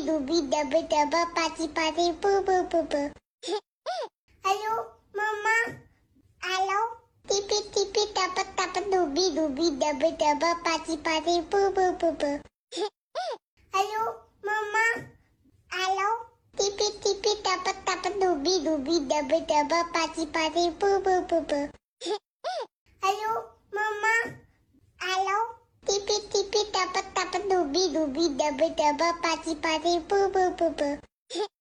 dubi daba daba paci paci pu pu pu pu. Halo, Mama. Halo. Tipit tipit dapat dapat dubi dubi daba daba paci paci pu pu pu pu. Halo, Mama. Halo. Tipit tipit dapat dapat dubi dubi daba daba paci paci pu pu pu pu. Halo, Mama. Halo. Tipit tipit dapat dapat dubi dubi daba daba paci paci pu pu pu pu.